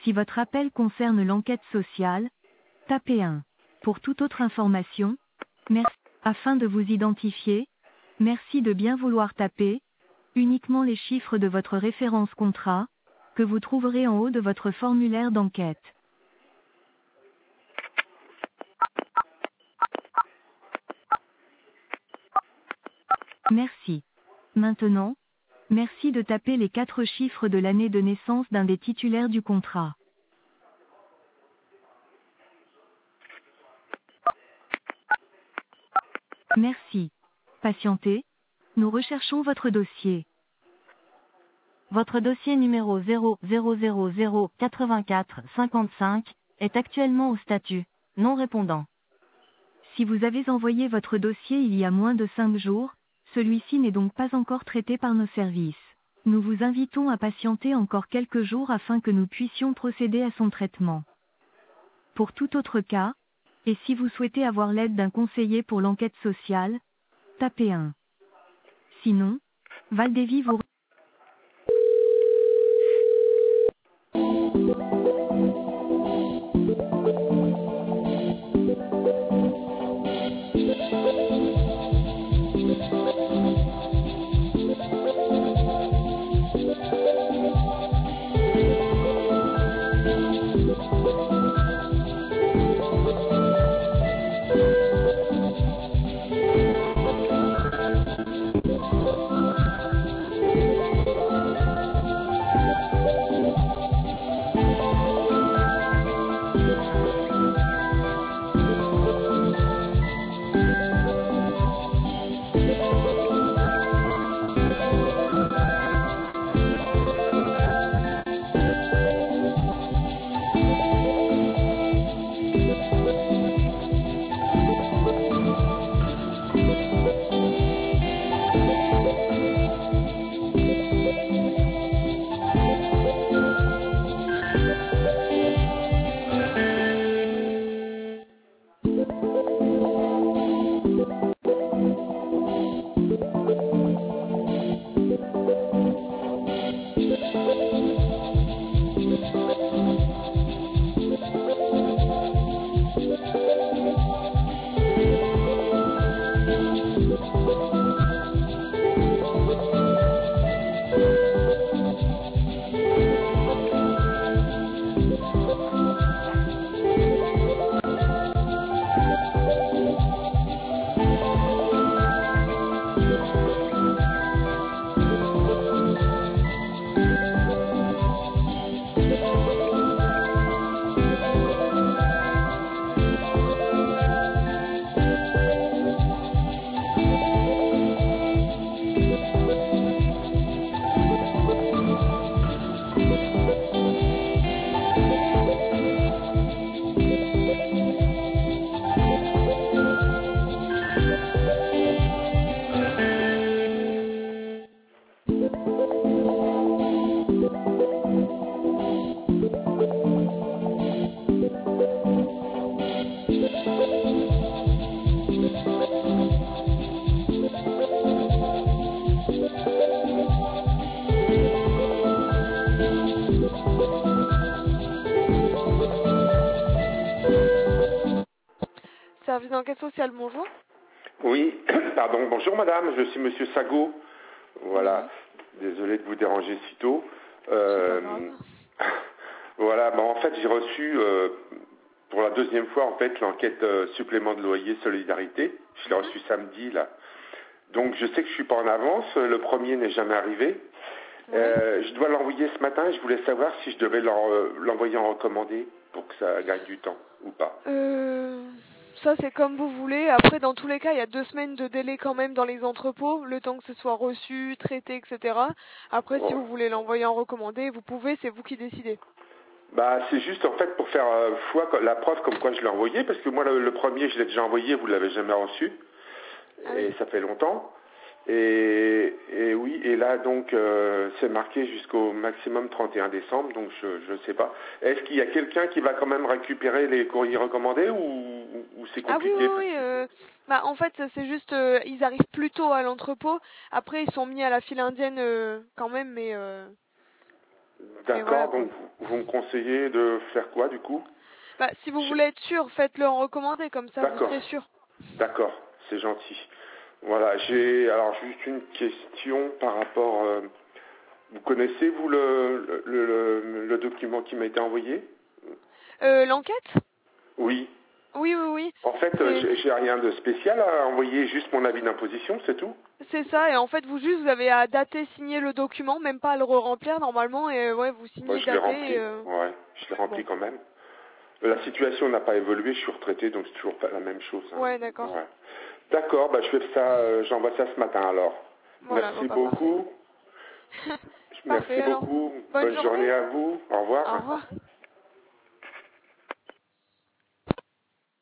Si votre appel concerne l'enquête sociale, tapez 1. Pour toute autre information, merci. Afin de vous identifier, merci de bien vouloir taper uniquement les chiffres de votre référence contrat, que vous trouverez en haut de votre formulaire d'enquête. Merci. Maintenant, merci de taper les 4 chiffres de l'année de naissance d'un des titulaires du contrat. Merci. Patientez, nous recherchons votre dossier. Votre dossier numéro 0008455 est actuellement au statut non répondant. Si vous avez envoyé votre dossier il y a moins de 5 jours, celui-ci n'est donc pas encore traité par nos services. Nous vous invitons à patienter encore quelques jours afin que nous puissions procéder à son traitement. Pour tout autre cas, et si vous souhaitez avoir l'aide d'un conseiller pour l'enquête sociale, tapez 1. Sinon, Valdévy vous... Service d'enquête sociale, bonjour. Oui, pardon, bonjour madame, je suis monsieur Sago. Voilà, désolé de vous déranger si tôt. Voilà, en fait j'ai reçu pour la deuxième fois en fait l'enquête supplément de loyer solidarité. Je l'ai reçu samedi là. Donc je sais que je suis pas en avance, le premier n'est jamais arrivé. Je dois l'envoyer ce matin et je voulais savoir si je devais l'envoyer en recommandé pour que ça gagne du temps ou pas. Ça c'est comme vous voulez. Après dans tous les cas il y a 2 semaines de délai quand même dans les entrepôts, le temps que ce soit reçu, traité, etc. Après si vous voulez l'envoyer en recommandé, vous pouvez, c'est vous qui décidez. C'est juste en fait pour faire foi la preuve comme quoi je l'ai envoyé, parce que moi le premier je l'ai déjà envoyé, vous l'avez jamais reçu, et ça fait longtemps. Et oui, et là donc c'est marqué jusqu'au maximum 31 décembre, donc je sais pas. Est-ce qu'il y a quelqu'un qui va quand même récupérer les courriers recommandés ou c'est compliqué? Oui. En fait c'est juste ils arrivent plus tôt à l'entrepôt. Après ils sont mis à la file indienne quand même, mais D'accord, voilà, donc vous me conseillez de faire quoi du coup? Bah, si vous voulez être sûr, faites-le en recommandé, comme ça vous serez sûr. D'accord, c'est gentil. Voilà, j'ai alors juste une question par rapport. Vous connaissez vous le document qui m'a été envoyé? L'enquête? Oui. Oui. En fait, j'ai rien de spécial à envoyer, juste mon avis d'imposition, c'est tout? C'est ça, et en fait vous avez à dater, signer le document, même pas à le re-remplir normalement, et ouais, vous signez, Je l'ai daté, rempli. Ouais, je l'ai rempli bon. quand même. La situation n'a pas évolué, je suis retraité, donc c'est toujours pas la même chose. Hein. Ouais, d'accord. Ouais. D'accord, je fais ça, j'envoie ça ce matin alors. Voilà, Merci parfait. beaucoup. Merci Parfait alors. beaucoup. Bonne Bonne journée journée. à vous. Au Au revoir. revoir.